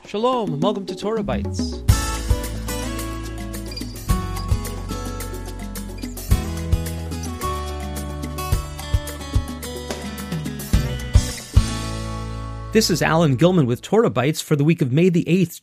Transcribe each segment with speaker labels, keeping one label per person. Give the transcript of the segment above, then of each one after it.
Speaker 1: Shalom, and welcome to Torah Bites. This is Alan Gilman with Torah Bites for the week of May the 8th,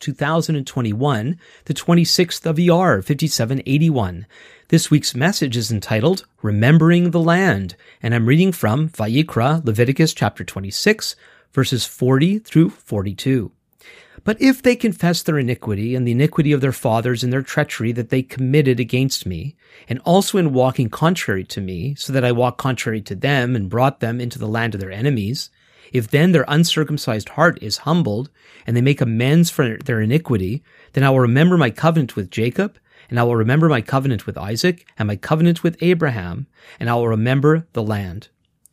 Speaker 1: 2021, the 26th of Iyar, 5781. This week's message is entitled, Remembering the Land, and I'm reading from Vayikra, Leviticus chapter 26, verses 40 through 42. But if they confess their iniquity and the iniquity of their fathers and their treachery that they committed against me, and also in walking contrary to me, so that I walked contrary to them and brought them into the land of their enemies, if then their uncircumcised heart is humbled, and they make amends for their iniquity, then I will remember my covenant with Jacob, and I will remember my covenant with Isaac, and my covenant with Abraham, and I will remember the land.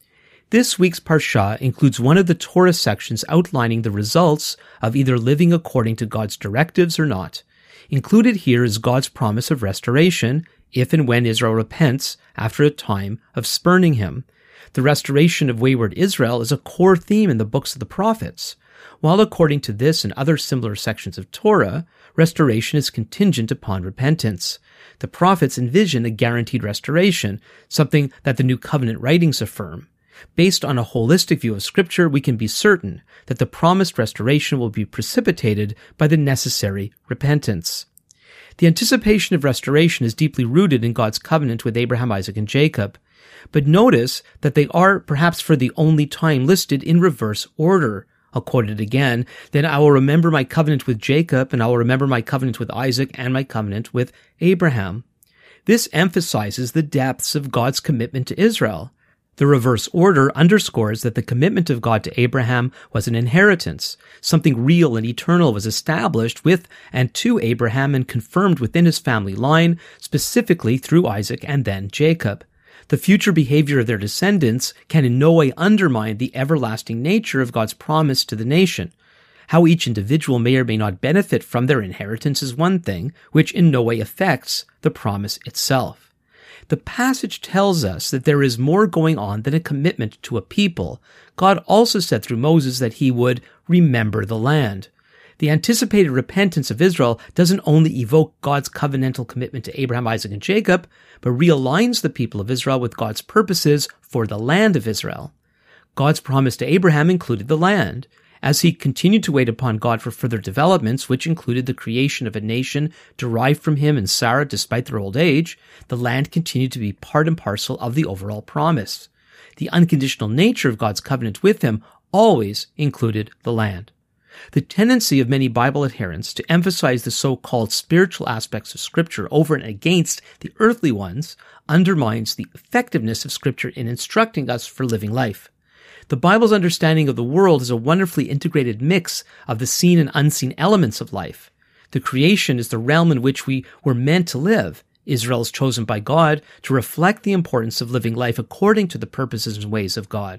Speaker 1: This week's Parsha includes one of the Torah sections outlining the results of either living according to God's directives or not. Included here is God's promise of restoration, if and when Israel repents after a time of spurning him. The restoration of wayward Israel is a core theme in the books of the prophets. While according to this and other similar sections of Torah, restoration is contingent upon repentance. The prophets envision a guaranteed restoration, something that the New Covenant writings affirm. Based on a holistic view of Scripture, we can be certain that the promised restoration will be precipitated by the necessary repentance. The anticipation of restoration is deeply rooted in God's covenant with Abraham, Isaac, and Jacob. But notice that they are, perhaps for the only time, listed in reverse order. I'll quote it again. Then I will remember my covenant with Jacob, and I will remember my covenant with Isaac, and my covenant with Abraham. This emphasizes the depths of God's commitment to Israel. The reverse order underscores that the commitment of God to Abraham was an inheritance. Something real and eternal was established with and to Abraham and confirmed within his family line, specifically through Isaac and then Jacob. The future behavior of their descendants can in no way undermine the everlasting nature of God's promise to the nation. How each individual may or may not benefit from their inheritance is one thing, which in no way affects the promise itself. The passage tells us that there is more going on than a commitment to a people. God also said through Moses that he would remember the land. The anticipated repentance of Israel doesn't only evoke God's covenantal commitment to Abraham, Isaac, and Jacob, but realigns the people of Israel with God's purposes for the land of Israel. God's promise to Abraham included the land. As he continued to wait upon God for further developments, which included the creation of a nation derived from him and Sarah despite their old age, the land continued to be part and parcel of the overall promise. The unconditional nature of God's covenant with him always included the land. The tendency of many Bible adherents to emphasize the so-called spiritual aspects of Scripture over and against the earthly ones undermines the effectiveness of Scripture in instructing us for living life. The Bible's understanding of the world is a wonderfully integrated mix of the seen and unseen elements of life. The creation is the realm in which we were meant to live. Israel is chosen by God to reflect the importance of living life according to the purposes and ways of God.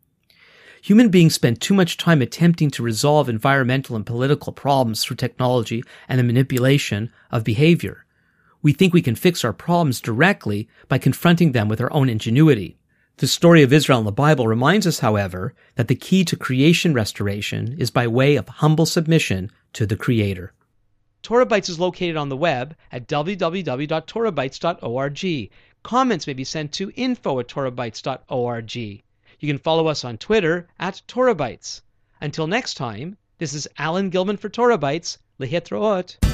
Speaker 1: Human beings spend too much time attempting to resolve environmental and political problems through technology and the manipulation of behavior. We think we can fix our problems directly by confronting them with our own ingenuity. The story of Israel in the Bible reminds us, however, that the key to creation restoration is by way of humble submission to the Creator. Torah Bites is located on the web at www.torahbites.org. Comments may be sent to info@torahbites.org. You can follow us on Twitter @TorahBites. Until next time, this is Alan Gilman for Torah Bites. Lehitraot.